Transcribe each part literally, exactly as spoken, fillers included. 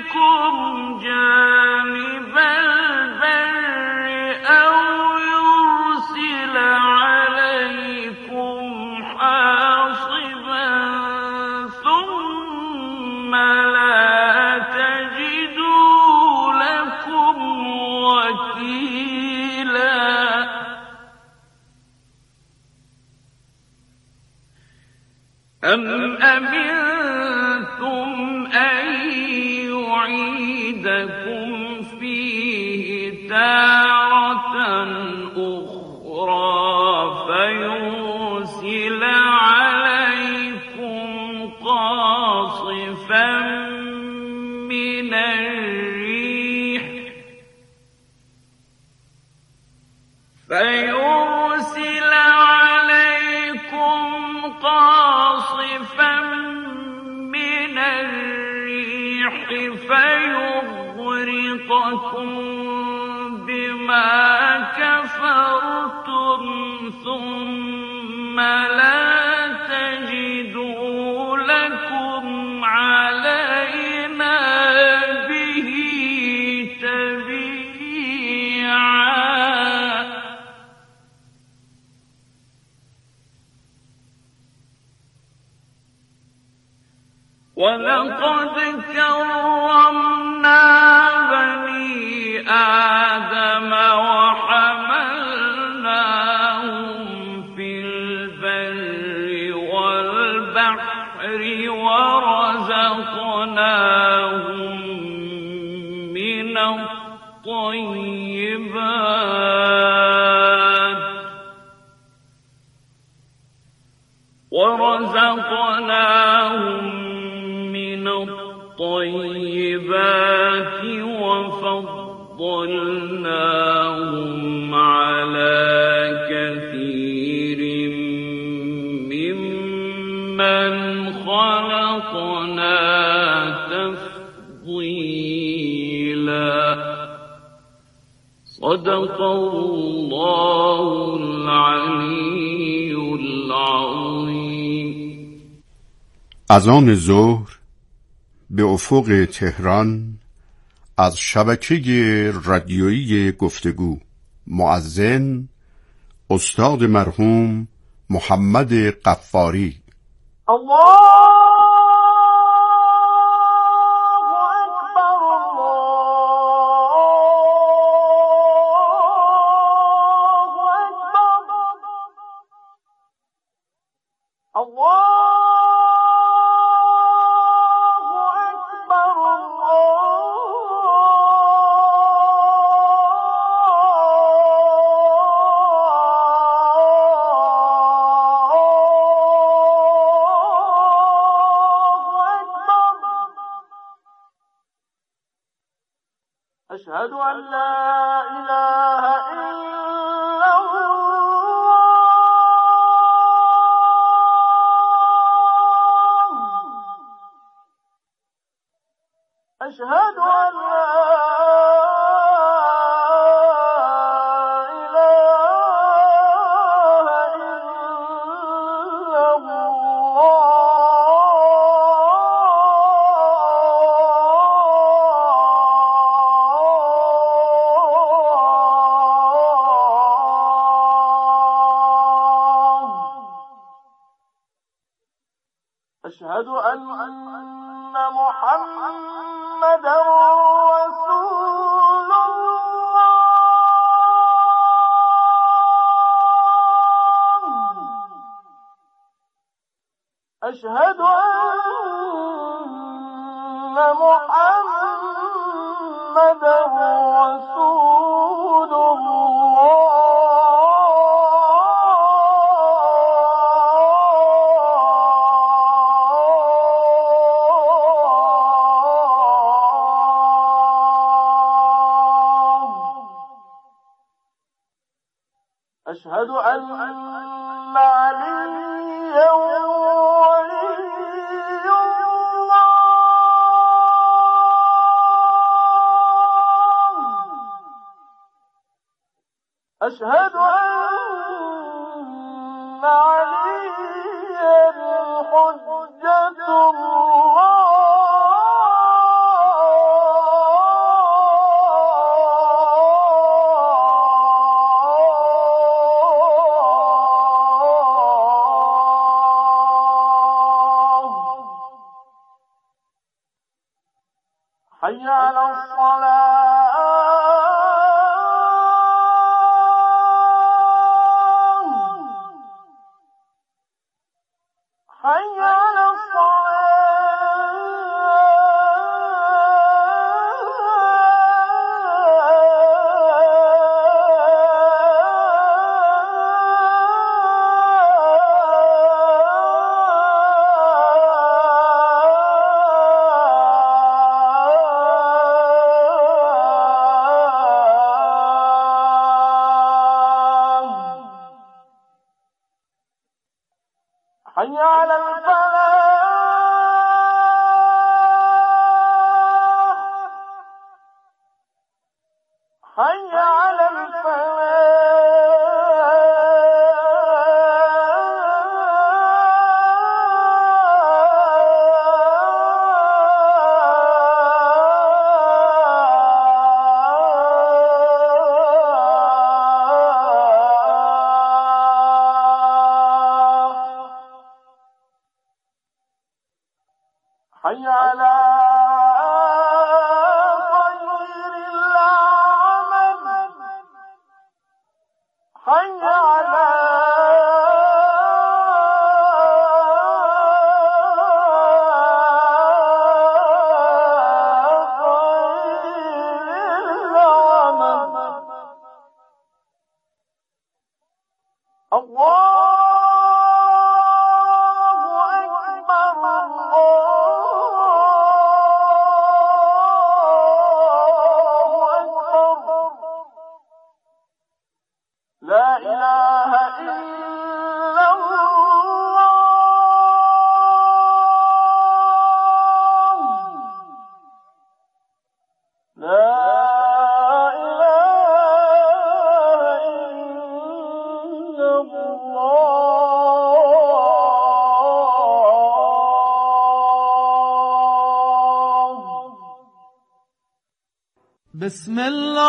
جانب البر أو يرسل عليكم حاصبا ثم لا تجدوا لكم وكيلا أم أمنتم أن يعيدكم فيه تارة أخرى فيرسل عليكم قاصفا من الريح فيرسل عليكم قاصفا من الريح فيغرقكم بما كفرتم ثم لا تجدوا لكم علينا به تبيعا ولقد كرمنا بني آدم وحملناهم في البر والبحر ورزقناهم من الطيبات ورزقناهم من الطيبات وفضلناهم على كثير ممن خلقنا تفضيلا صدق الله العلي العظيم. اذان ظهر به افق تهران از شبکه رادیویی گفتگو. مؤذن استاد مرحوم محمد غفاری. الله أشهد أن لا إله إلا الله أشهد أن لا أشهد أن محمدًا رسول الله أشهد أن محمدًا رسول الله أشهد أن عليا ولي الله أشهد أن عليا حجة الله حي على الصلاة حي على حي على الفلاح حي على حي على خير العمل حي على خير العمل الله لا إله إلا الله لا إله إلا الله بسم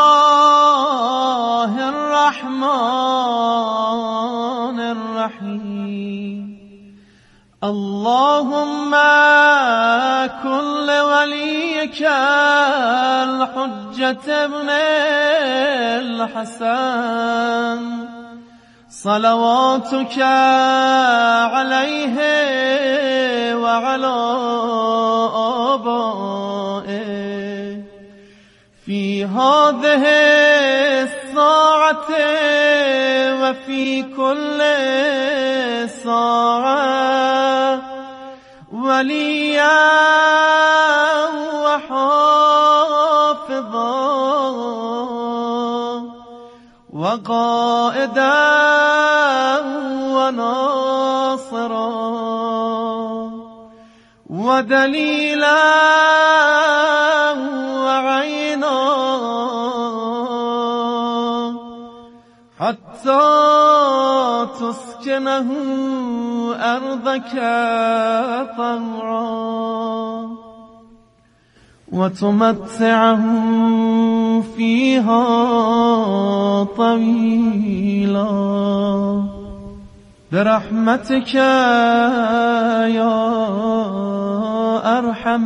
الله الرحمن الرحيم اللهم كن لوليك الحجة ابن الحسن صلواتك عليه وعلى آبائه في هذه الساعة وفي كل ساعة وليا وحافظا وقائدا وناصرا ودليلا وعينا حتى تسكنه أرضك طوعا وتمتعه فيها طويلا برحمتك يا أرحم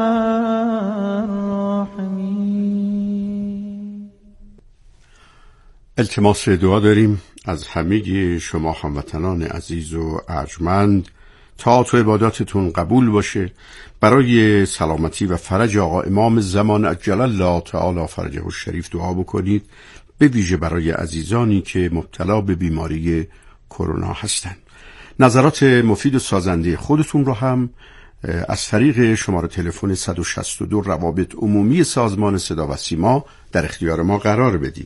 الراحمين. التماس دعا داریم از همه شما هموطنان عزیز و ارجمند تا تو عباداتتون قبول باشه. برای سلامتی و فرج آقا امام زمان عجل الله تعالی فرجه الشریف دعا بکنید، به ویژه برای عزیزانی که مبتلا به بیماری کرونا هستند. نظرات مفید و سازنده خودتون رو هم از طریق شماره تلفن صد و شصت و دو روابط عمومی سازمان صدا و سیما در اختیار ما قرار بدید.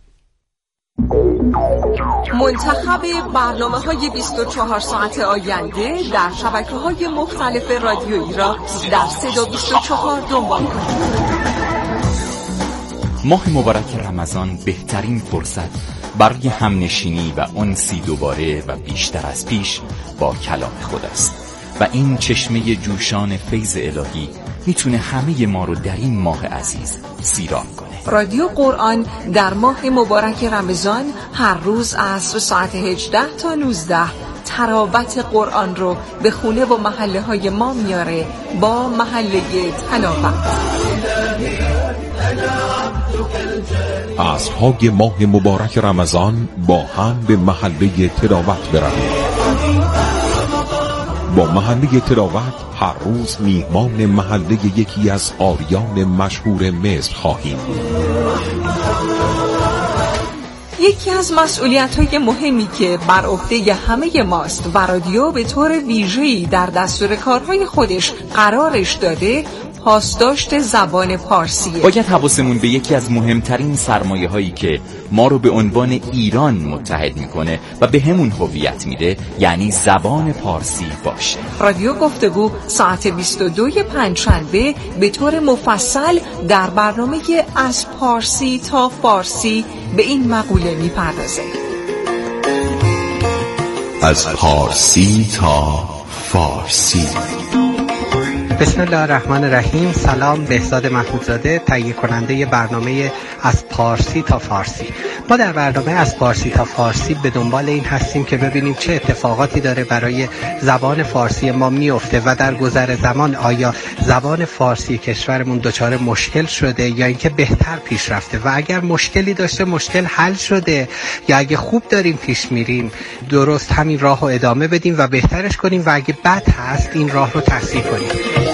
منتخب برنامه‌های بیست و چهار ساعت آینده در شبکه‌های مختلف رادیویی را در صدا بیست و چهار دنبال کنید. ماه مبارک رمضان بهترین فرصت برای همنشینی و انسی دوباره و بیشتر از پیش با کلام خود است و این چشمه جوشان فیض الهی میتونه همه ما رو در این ماه عزیز سیراب کنه. رادیو قرآن در ماه مبارک رمضان هر روز عصر ساعت هجده تا نوزده تراوت قرآن رو به خونه و محله های ما میاره با محله تلاوت. عصرهای ماه مبارک رمضان با هم به محله تلاوت برویم. با محله تلاوت هر روز میهمان محله یکی از قاریان مشهور مصر خواهیم. یکی از مسئولیت‌های مهمی که بر عهده همه ماست و رادیو به طور ویژه‌ای در دستور کارهای خودش قرارش داده، پاسداشت زبان پارسیه. باید حواسمون به یکی از مهمترین سرمایه هایی که ما رو به عنوان ایران متحد میکنه و به همون هویت میده، یعنی زبان پارسی باشه. رادیو گفتگو ساعت بیست و دو پنجشنبه به طور مفصل در برنامه از پارسی تا فارسی به این مقوله میپردازه. از پارسی تا فارسی. بسم الله الرحمن الرحیم. سلام، بهزاد محمودزاده، تهیه کننده برنامه از پارسی تا فارسی. ما در برنامه از پارسی تا فارسی به دنبال این هستیم که ببینیم چه اتفاقاتی داره برای زبان فارسی ما میفته و در گذر زمان آیا زبان فارسی کشورمون دچار مشکل شده یا اینکه بهتر پیش رفته و اگر مشکلی داشته مشکل حل شده یا اگه خوب داریم پیش میریم درست همین راه رو ادامه بدیم و بهترش کنیم و اگه بد هست این راه رو تصحیح کنیم.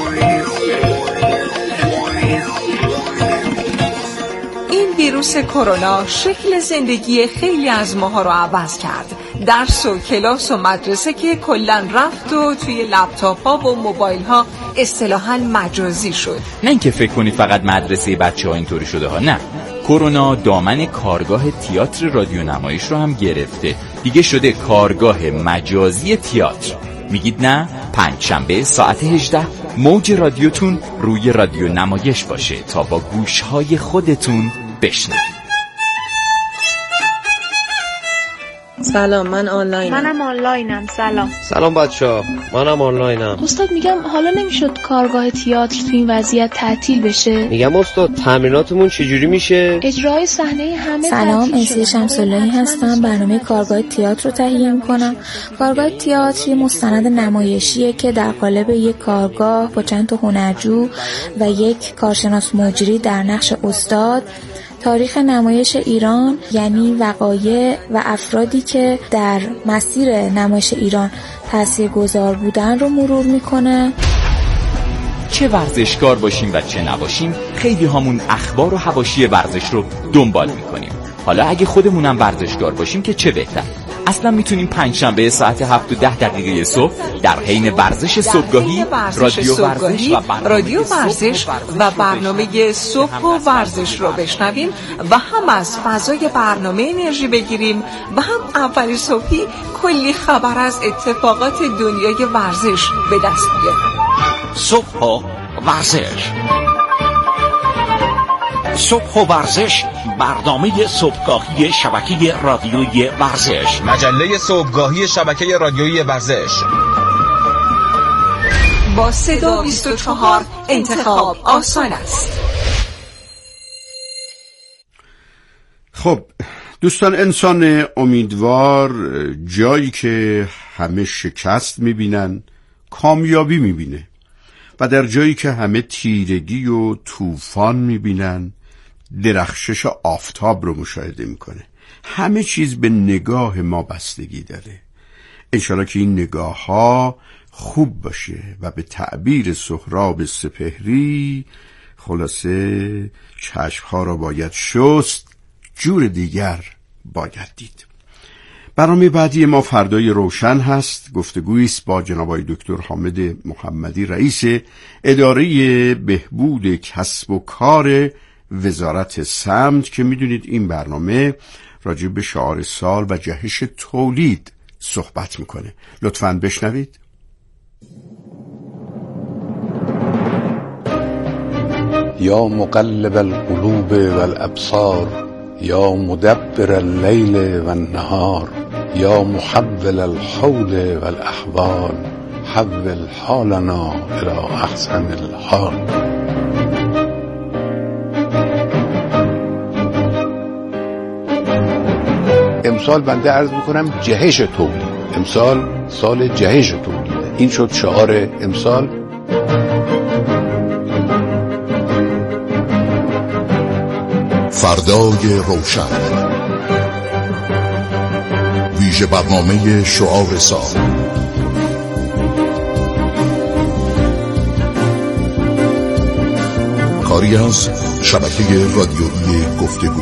ویروس کرونا شکل زندگی خیلی از ماها رو عوض کرد. درس و کلاس و مدرسه که کلاً رفت و توی لپتاپ ها و موبایل ها اصطلاحاً مجازی شد. نه اینکه فکر کنید فقط مدرسه بچه ها اینطوری شده ها، نه. کرونا دامن کارگاه تئاتر رادیو نمایش رو هم گرفته. دیگه شده کارگاه مجازی تئاتر. میگید نه؟ پنجشنبه ساعت هجده موج رادیوتون روی رادیو نمایش باشه تا با گوشهای خودتون بشنوید. سلام، من آنلاینم. منم آنلاینم. سلام. سلام بچه‌ها، منم آنلاینم. استاد میگم حالا نمیشد کارگاه تئاتر تو این وضعیت تعطیل بشه؟ میگم استاد تمریناتمون چجوری میشه؟ اجرای صحنه همه. سلام، اسمی شمس‌اللهی هستم. برنامه کارگاه تئاتر رو تهیه میکنم. کارگاه تئاتر یه مستند نمایشیه که در قالب یک کارگاه با چند تا هنرجو و یک کارشناس مجری در نقش استاد تاریخ نمایش ایران، یعنی وقایع و افرادی که در مسیر نمایش ایران تاثیرگذار بودن رو مرور میکنه. چه ورزشکار باشیم و چه نباشیم، خیلی همون اخبار و حواشی ورزش رو دنبال میکنیم. حالا اگه خودمونم ورزشکار باشیم که چه بهتر. اصلا میتونیم پنجشنبه ساعت هفت و ده دقیقه صبح در حین ورزش صبحگاهی رادیو ورزش و رادیو ورزش و برنامه صبح و ورزش رو بشنویم و هم از فضای برنامه انرژی بگیریم و هم اولی صبحی کلی خبر از اتفاقات دنیای ورزش به دست بیاریم. صبح و ورزش. صبح و ورزش، برنامه صبحگاهی شبکه رادیویی ورزش. مجله صبحگاهی شبکه رادیویی ورزش. با صدا بیست و چهار انتخاب آسان است. خب دوستان، انسان امیدوار جایی که همه شکست میبینن کامیابی میبینه و در جایی که همه تیرگی و طوفان میبینن درخشش آفتاب رو مشاهده میکنه. همه چیز به نگاه ما بستگی داره. انشالله که این نگاه ها خوب باشه و به تعبیر سهراب سپهری خلاصه چشم ها را باید شست، جور دیگر باید دید. برنامه بعدی ما فردای روشن هست. گفتگویی است با جناب آقای دکتر حامد محمدی، رئیس اداره بهبود کسب و کار وزارت سمت، که میدونید این برنامه راجع به شعار سال و جهش تولید صحبت میکنه. لطفاً بشنوید. یا مقلب القلوب والابصار، یا مدبر اللیل والنهار، یا محول الحول والاحوال، حول حالنا الى احسن الحال. امسال بنده عرض میکنم جهش تولید، امسال سال جهش تولیده. این شد شعار امسال. فردای روشن، ویژه برنامه شعار سال. کاری از شبکه رادیویی گفتگو.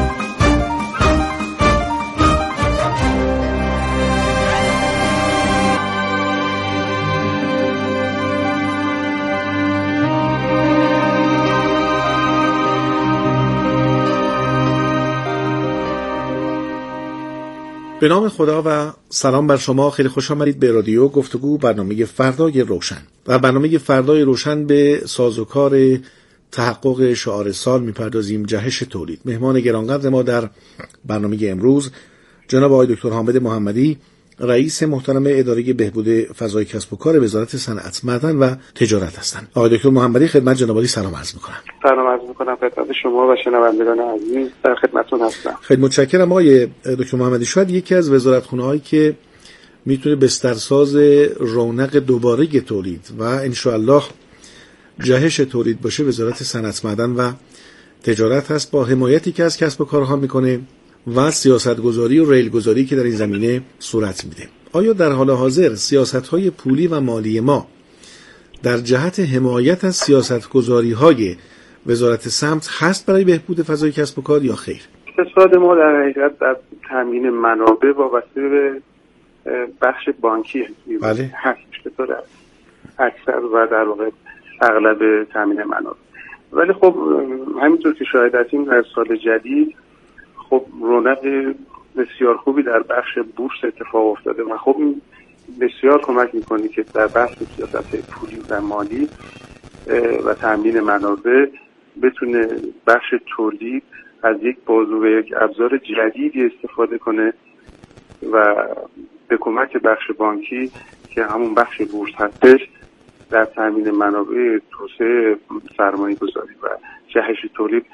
به نام خدا و سلام بر شما. خیلی خوش آمدید به رادیو گفتگو، برنامه فردای روشن. و برنامه فردای روشن به سازوکار تحقق شعار سال میپردازیم، جهش تولید. مهمان گرانقدر ما در برنامه امروز جناب آقای دکتر حامد محمدی، رئیس محترم اداره بهبود فضای کسب و کار وزارت صنعت، معدن و تجارت هستند. آقای دکتر محمدی خدمت جناب عالی سلام عرض می‌کنم. سلام عرض می‌کنم خدمت شما و شنوندگان عزیز، در خدمتتون هستم. خیلی متشکرم آقای دکتر محمدی. شاید یکی از وزارتخونه‌هایی که میتونه بسترساز رونق دوباره تولید و ان شاءالله جهش تولید باشه وزارت صنعت، معدن و تجارت هست، با حمایتی که از کسب و کارها میکنه و سیاستگذاری و ریلگذاری که در این زمینه صورت میده. آیا در حال حاضر سیاست‌های پولی و مالی ما در جهت حمایت از سیاستگذاری‌های وزارت سمت هست برای بهبود فضای کسب و کار یا خیر؟ اقتصاد ما در حقیقت در تامین منابع وابسته به بخش بانکی بله. هست به طور اکثر و در واقع اغلب تامین منابع. ولی خب همینطور که شاهد هستیم در سال جدید خب رونق بسیار خوبی در بخش بورس اتفاق افتاده و خب این بسیار کمک میکنه که در بخش سیاست پولی و مالی و تامین منابع بتونه بخش تولید از یک بازو و یک ابزار جدیدی استفاده کنه و به کمک بخش بانکی که همون بخش بورس هستش در تامین منابع، توسعه سرمایه گذاری و جهش تولید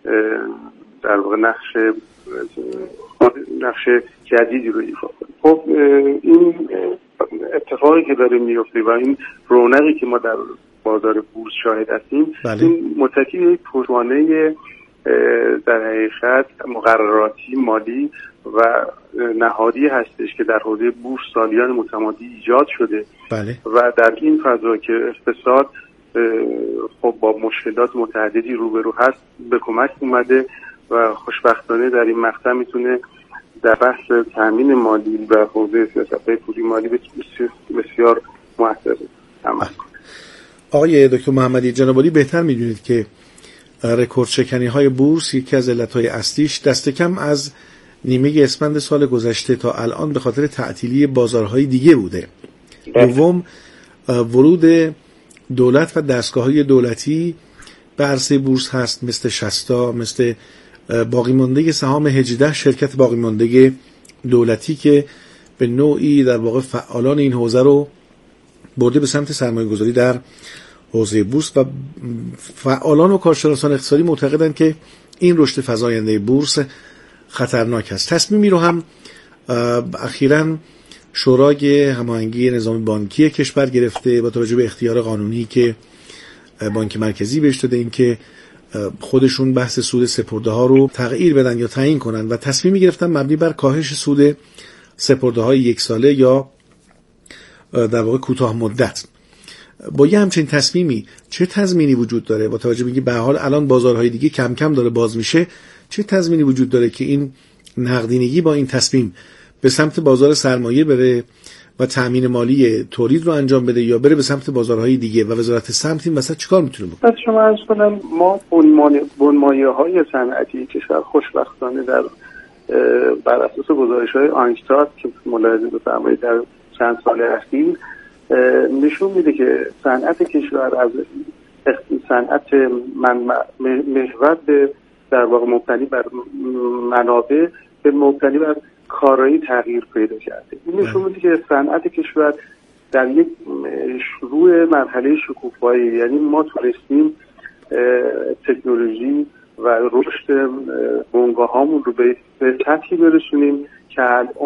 در واقع نقش نقش جدیدی رو ایفا کنه. خب این اتفاقی که داره میفته و این رونقی که ما در بازار بورس شاهد هستیم، بله. این متکی یک پشتوانه در حقیقت مقرراتی مالی و نهادی هستش که در حوزه بورس سالیان متمادی ایجاد شده. بله. و در این فضا که اقتصاد خب با مشکلات متعددی روبرو هست به کمک اومده و خوشبختانه در این مقطع میتونه در بحث تامین مالی و حوزه سیاست‌های پولی مالی بسیار موثر عمل کنه. آقای دکتر محمدی، جناب عالی بهتر میدونید که رکورد شکنی های بورس یکی از علتهای اصلیش دست کم از نیمه اسفند سال گذشته تا الان به خاطر تعطیلی بازارهای دیگه بوده. دوم ورود دولت و دستگاه‌های دولتی به عرصه بورس هست، مثل شستا، مثل باقی مانده سهام هجده شرکت باقی مانده دولتی که به نوعی در واقع فعالان این حوزه رو برده به سمت سرمایه گذاری در حوزه بورس و فعالان و کارشناسان اقتصادی معتقدند که این رشد فزاینده بورس خطرناک است. تصمیمی رو هم اخیراً شورای هماهنگی نظام بانکی کشور گرفته با توجه به اختیار قانونی که بانک مرکزی بهش داده، این که خودشون بحث سود سپرده ها رو تغییر بدن یا تعیین کنن و تصمیمی گرفتن مبنی بر کاهش سود سپرده های یک ساله یا در واقع کوتاه مدت. با یه همچین تصمیمی چه تضمینی وجود داره با توجه به اینکه به هر حال الان بازارهای دیگه کم کم داره باز میشه، چه تضمینی وجود داره که این نقدینگی با این تصمیم به سمت بازار سرمایه بره و تامین مالی تولید رو انجام بده یا بره به سمت بازارهای دیگه و وزارت سمت این وسط چیکار میتونه بکنه؟ بس شما عرض کنم ما بنمایه‌های صنعتی کشور خوشبختانه در بر اساس گزارش‌های آینشتات که ملاحظه بفرمایید در چند سال اخیر نشون میده که صنعت کشور از صنعت محور به در واقع مبتنی بر منابع به مبتنی بر کارایی تغییر پیدا کرده. این نشون میده که صنعت کشور در یک شروع مرحله شکوفایی، یعنی ما تونستیم تکنولوژی و رشد بنگاهامون رو به سطحی برسونیم که الان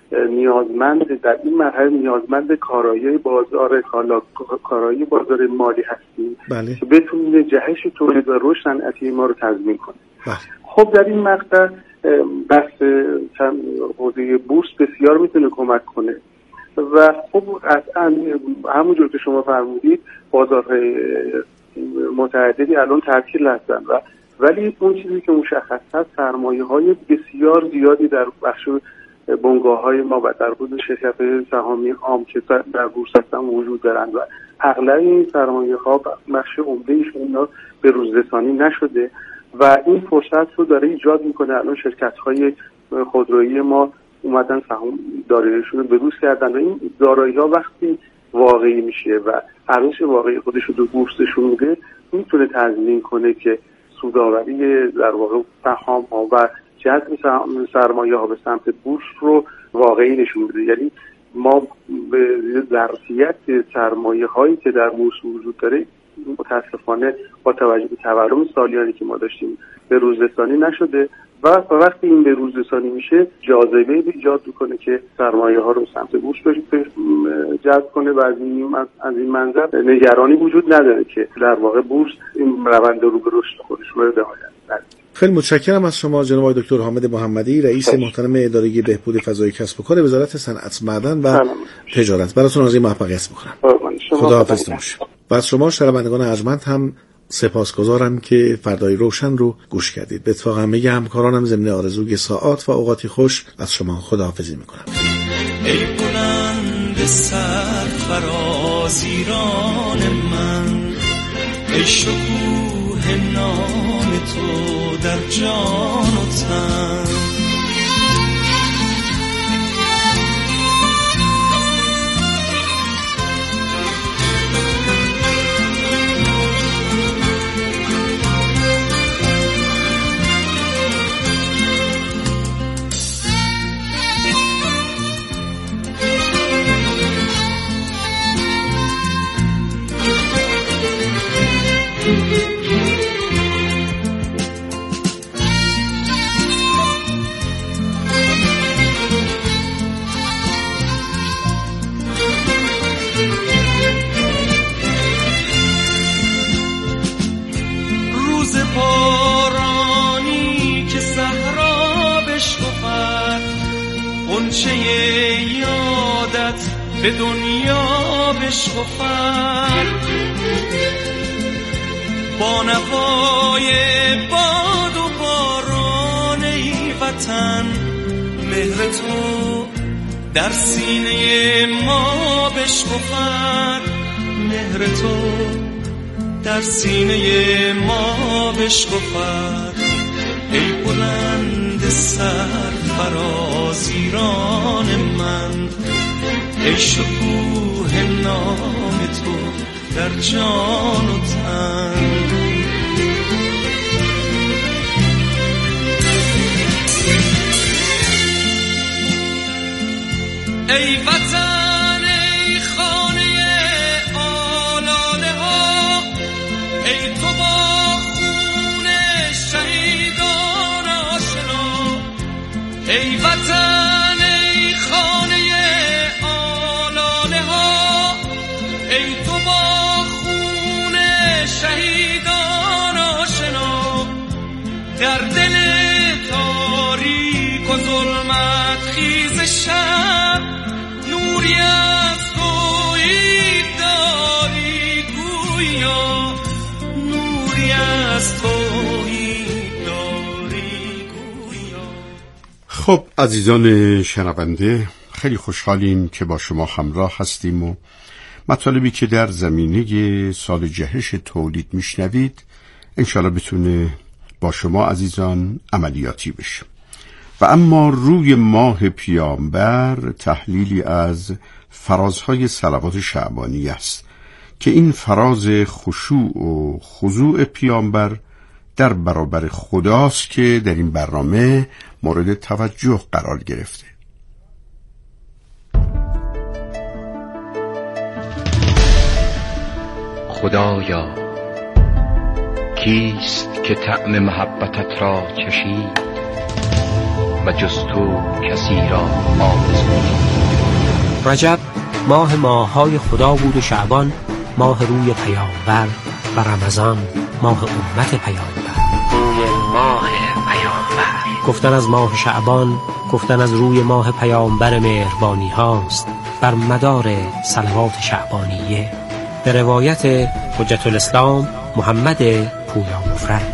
نیازمند در این مرحله نیازمند کارایی بازار کالا کارایی بازار مالی هستیم بله. که بتونه جهش تولید و رشد صنعتی ما رو تضمین کنه. بله. خب در این مقطع بحث حوزه بورس بسیار میتونه کمک کنه و خب قطعا همونجور که شما فرمودید بازارهای متعددی الان تعطیل هستن و ولی اون چیزی که مشخص هست سرمایه‌های بسیار زیادی در بخش بنگاه‌های ما و در حوزه شرکت‌های سهامی عام که در بورس هستن وجود دارند و اغلب این سرمایه‌ها بخش عمده‌ایشون اینا به روزرسانی نشده و این فرصت رو داره ایجاد میکنه. الان شرکت‌های خودرویی ما اومدن سهام داراییشون رو بروز کردن و این دارایی‌ها وقتی واقعی میشه و ارزش واقعی خودش رو به بورس نشون میده میتونه تضمین کنه که سودآوری در واقع سهام‌ها و جذب سرمایه‌ها به سمت بورس رو واقعی نشون میده. یعنی ما به ظرفیت سرمایه‌هایی که در بورس وجود داره متاسفانه با توجه به تورم سالیانی که ما داشتیم به روزرسانی نشده و وقتی این به روزرسانی میشه جاذبه ایجاد میکنه که سرمایه ها رو سمت بورس جذب کنه و از این از این منظر نگرانی وجود نداره که در واقع بورس این روند رو به رشد خودش رو ادامه بده. خیلی متشکرم از شما جناب آقای دکتر حامد محمدی، رئیس محترم اداره بهبود فضای کسب و کار وزارت صنعت، معدن و تجارت. براتون آرزوی موفقیت میکنم. خداحافظ باشید. و از شما شنوندگان ارجمند هم سپاسگزارم که فردای روشن رو گوش کردید. به اتفاق همه همکارانم ضمن آرزوی ساعات و اوقاتی خوش از شما خداحافظی میکنم. ای بلند سرفراز ایران من، ای شکوه نام تو در جان و تن، غنچه یادت به دنیا بشکفد، با نوای باد و باران ای وطن، مهر تو در سینه ما بشکفد، مهر تو در سینه ما بشکفد. ای بلند سرفراز ایران من، ای شکوه نام تو در جان و تن. ای وطن ای خانه آلاله ها، ای تو با خون شهیدان آشنا، ای وطن ای خانه آلاله ها، ای تو با خون شهیدان آشنا، در دل تاریک و ظلمت خیز شب، نوری از تویی داری گویا، نوری از تویی داری گویا. خب عزیزان شنونده، خیلی خوشحالیم که با شما همراه هستیم و مطالبی که در زمینه سال جهش تولید میشنوید انشالله بتونه با شما عزیزان عملیاتی بشه. و اما روی ماه پیامبر تحلیلی از فرازهای صلوات شعبانی است که این فراز خشوع و خضوع پیامبر در برابر خداست که در این برنامه مورد توجه قرار گرفته. خدایا کیست که طعم محبتت را چشید، و جز تو کسی را آرزویی. رجب ماه ماه‌های خدا بود و شعبان ماه روی پیامبر و رمضان ماه امت پیامبر. روی ماه پیامبر. گفتن از ماه شعبان گفتن از روی ماه پیامبر مهربانی هاست بر مدار صلوات شعبانیه به روایت حجت الاسلام محمد پویا مفرد.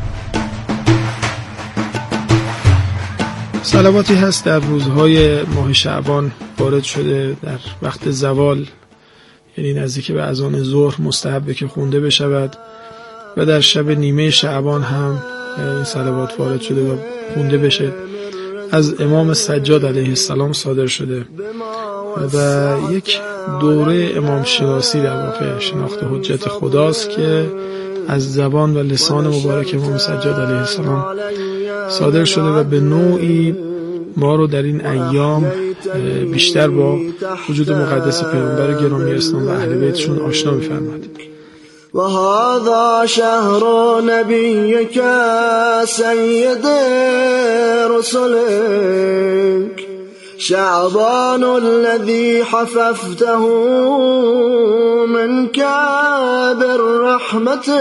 صلواتی هست در روزهای ماه شعبان وارد شده در وقت زوال، یعنی نزدیک به اذان ظهر مستحبه که خونده بشود و در شب نیمه شعبان هم این صلوات وارد شده و خونده بشه. از امام سجاد علیه السلام صادر شده و یک دوره امام شناسی در واقع شناخت حجت خداست که از زبان و لسان مبارک امام سجاد علیه السلام صادر شده و به نوعی ما رو در این ایام بیشتر با وجود مقدس پیامبر گرامی اسلام و اهل بیتشون آشنا می‌فرماد. و هذا شهر نبیک سید رسلک شعبان الذي حففته منك بالرحمة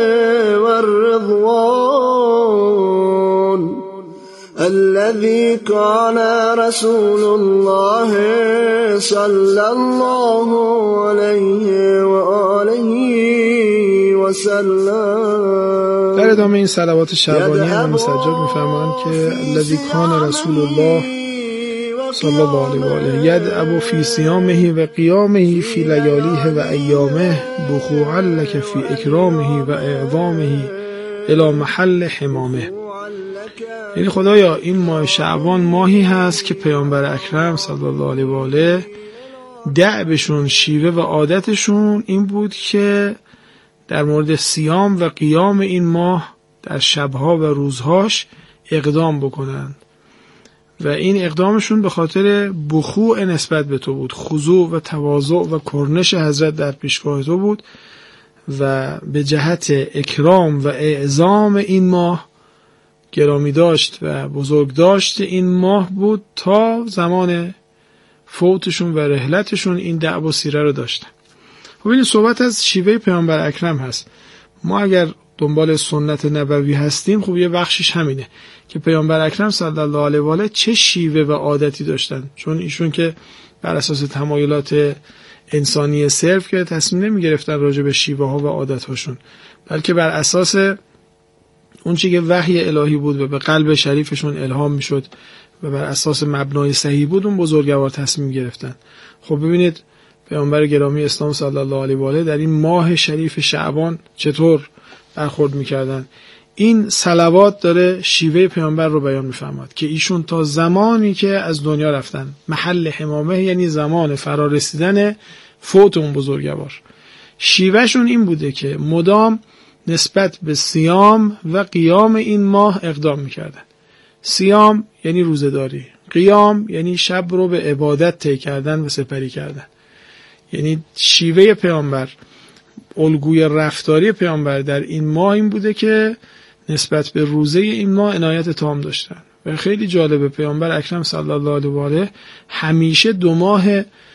والرضوان الذي كان رسول الله صلى الله عليه وآله وسلم. در ادامه این صلوات شعبانی امام سجاد می‌فرمایند که الذي كان رسول الله صلی الله علیه و آله یدعو فی صیامه و قیامه فی لیالیه و ایامه بخوعا لک فی اکرامه و اعظامه الی محل حمامه. یعنی خدایا این ماه شعبان ماهی هست که پیامبر اکرم صلی الله علیه و آله دعبشون، شیوه و عادتشون این بود که در مورد صیام و قیام این ماه در شبها و روزهاش اقدام بکنند و این اقدامشون به خاطر بخوع نسبت به تو بود، خضوع و تواضع و کرنش حضرت در پیشگاه تو بود و به جهت اکرام و اعظام این ماه، گرامی داشت و بزرگ داشت این ماه بود تا زمان فوتشون و رحلتشون این دعوا سیره رو داشتن. خب این صحبت از شیوه پیامبر اکرم هست. ما اگر دنبال سنت نبوی هستیم خب یه بخشش همینه که پیامبر اکرم صلی الله علیه و آله چه شیوه و عادتی داشتن، چون ایشون که بر اساس تمایلات انسانی صرف که تصمیم نمی گرفتن راجع به شیوه ها و عادت هاشون، بلکه بر اساس اون چیزی که وحی الهی بود و به قلب شریفشون الهام می شد و بر اساس مبنای صحیح بود اون بزرگوار تصمیم گرفتن. خب ببینید پیامبر گرامی اسلام صلی الله علیه و آله در این ماه شریف شعبان چطور برخورد میکردن. این صلوات داره شیوه پیامبر رو بیان میفرماد که ایشون تا زمانی که از دنیا رفتن، محل حمامه یعنی زمان فرارسیدن فوت اون بزرگوار، شیوهشون این بوده که مدام نسبت به صیام و قیام این ماه اقدام میکردن. صیام یعنی روزه‌داری، قیام یعنی شب رو به عبادت طی کردن و سپری کردن. یعنی شیوه پیامبر، الگوی رفتاری پیامبر در این ماه این بوده که نسبت به روزه این ماه عنایت تام داشتن و خیلی جالبه پیامبر اکرم صلی الله علیه و آله همیشه دو ماه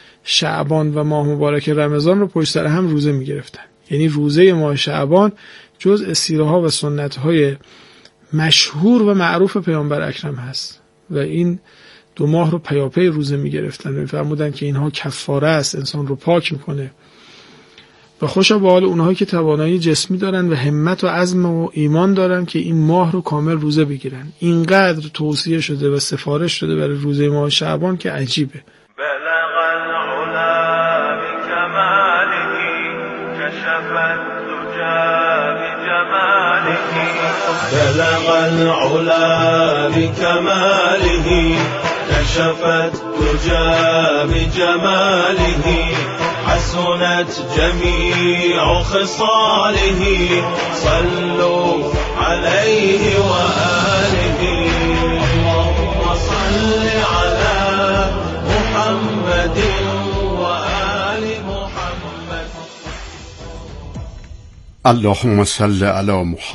شعبان و ماه مبارک رمضان رو پشت سر هم روزه می گرفتن. یعنی روزه ماه شعبان جزء سیره ها و سنت های مشهور و معروف پیامبر اکرم هست و این دو ماه رو پیاپی روزه می گرفتن و می‌فرمودن که اینها کفاره است، انسان رو پاک میکنه و خوشا به حال اونهایی که توانایی جسمی دارن و همت و عزم و ایمان دارن که این ماه رو کامل روزه بگیرن. اینقدر توصیه شده و سفارش شده برای روزه ماه شعبان که عجیبه. بلغ العلا بكماله كشفت دجى بجماله حسنت جميع خصاله صلوا عليه وآله اللهم صل على محمد وآل محمد اللهم صل على محمد